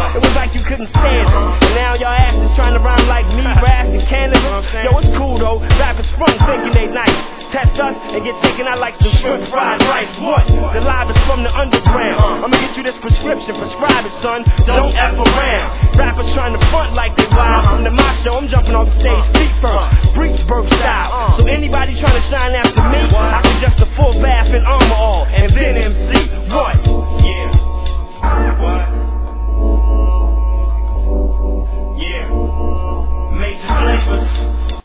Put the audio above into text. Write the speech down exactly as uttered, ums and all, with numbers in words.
It was like you couldn't stand it. And now y'all asses trying to rhyme like me, rap and Canada. Yo, it's cool though. Rappers front thinking they nice. Test us and get taken out like some shrimp fried rice. What? The live is from the underground. I'ma get you this prescription, prescribe it, son. Don't F around. Rappers trying to front like they wild. From the mosh show, I'm jumping off the stage feet first, Breachburg style. So anybody trying to shine after